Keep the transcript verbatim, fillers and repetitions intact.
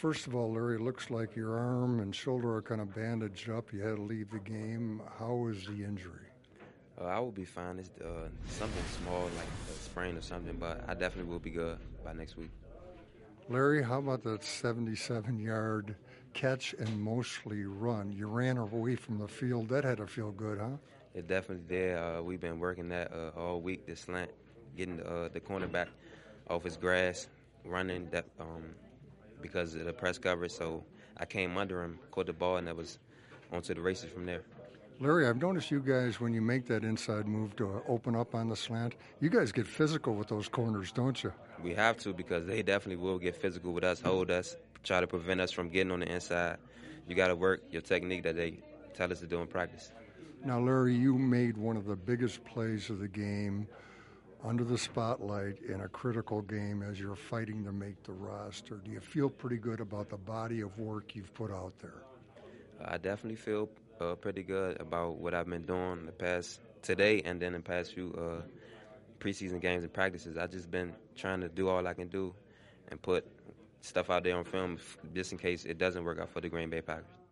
first of all, Larry, it looks like your arm and shoulder are kind of bandaged up. You had to leave the game. How was the injury? Uh, I will be fine. It's uh, something small, like a sprain or something, but I definitely will be good by next week. Larry, how about that seventy-seven-yard catch and mostly run? You ran away from the field. That had to feel good, huh? It definitely did. Uh, we've been working that uh, all week, this slant, getting uh, the cornerback off his grass, running that um, because of the press coverage. So I came under him, caught the ball, and that was onto the races from there. Larry, I've noticed you guys, when you make that inside move to open up on the slant, you guys get physical with those corners, don't you? We have to, because they definitely will get physical with us, hold us, try to prevent us from getting on the inside. You got to work your technique that they tell us to do in practice. Now, Larry, you made one of the biggest plays of the game under the spotlight in a critical game as you're fighting to make the roster. Do you feel pretty good about the body of work you've put out there? I definitely feel uh, pretty good about what I've been doing the past today and then the past few uh, preseason games and practices. I've just been trying to do all I can do and put stuff out there on film just in case it doesn't work out for the Green Bay Packers.